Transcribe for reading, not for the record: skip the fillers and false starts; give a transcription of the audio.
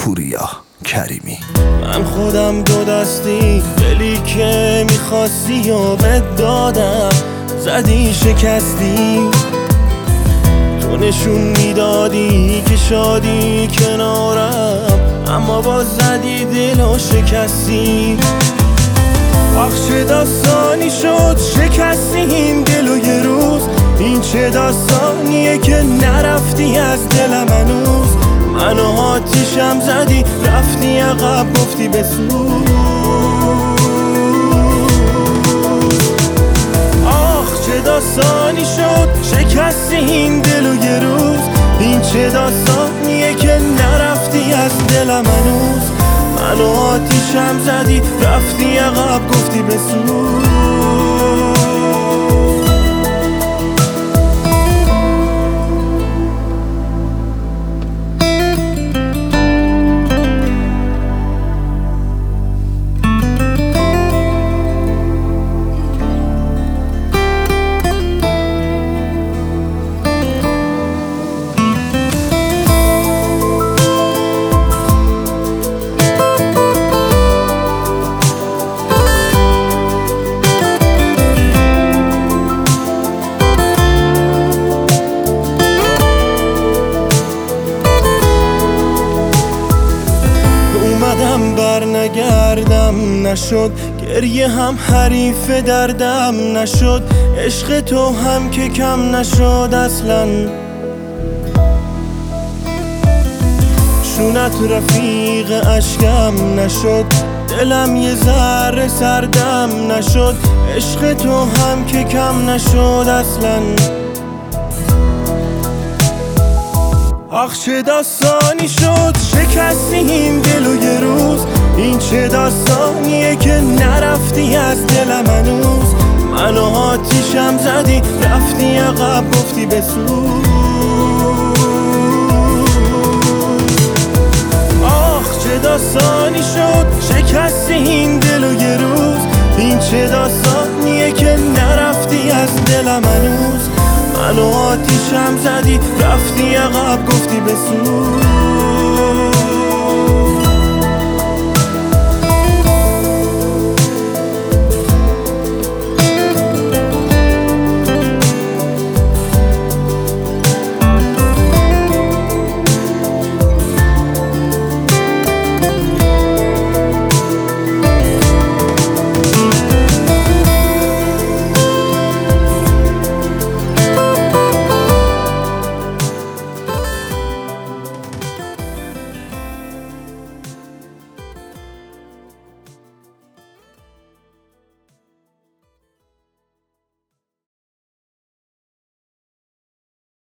پوریا کریمی. من خودم دو دستی دلی که میخواستی و بهت دادم، زدی شکستی، تو نشون میدادی که شادی کنارم، اما باز زدی دل و شکستی. آخ چه داستانی شد شکستی این دل و یه روز، این چه داستانیه که نرفتی از دلم هنوز. منو آتیشم زدی رفتی عقب گفتی بسوز. آخ چه داستانی شد شکستی این دل و یه روز، این چه داستانیه که نرفتی از دلم هنوز. منو آتیشم زدی رفتی عقب گفتی بسوز. برنگردم نشد، گریه هم حریف دردم نشد، عشق تو هم که کم نشد اصلا. شونت رفیق اشکم نشد، دلم یه ذره سردم نشد، عشق تو هم که کم نشد اصلا. آخ چه داستانی شد شکستی این دل و یه روز، این چه داستانیه که نرفتی از دلم هنوز. منو آتیشم زدی رفتی عقب گفتی بسوز. آخ چه داستانی شد شکستی این دل و یه روز، این چه داستانیه که نرفتی از دلم هنوز. منو آتیشم زدی رفتی عقب گفتی بسوز.